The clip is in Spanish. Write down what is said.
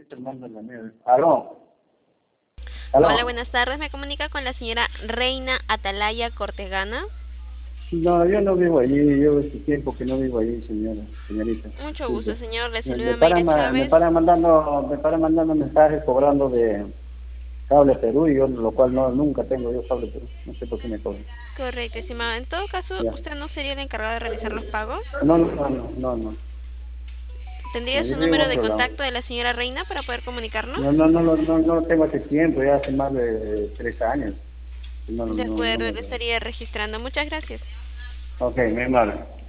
Aló. Aló. Hola, buenas tardes. Me comunica con la señora Reina Atalaya Cortegana. No, yo no vivo allí, yo hace tiempo que no vivo allí, señorita. Mucho gusto, Disculpe. señor. Le Me saluda paran, Mayra Chávez. me paran mandando mensajes cobrando de Cable Perú y yo, lo cual nunca tengo yo Cable Perú. No sé por qué me cobran. Correcto, estimado. En todo caso, Ya. ¿usted no sería el encargado de realizar los pagos? No. ¿Tendría No, su yo vivo en número de otro lado. contacto de la señora Reina para poder comunicarnos? No lo tengo hace tiempo, ya hace más de 3 años. De No acuerdo, me le acuerdo. estaría registrando. Muchas gracias. Ok, muy mal.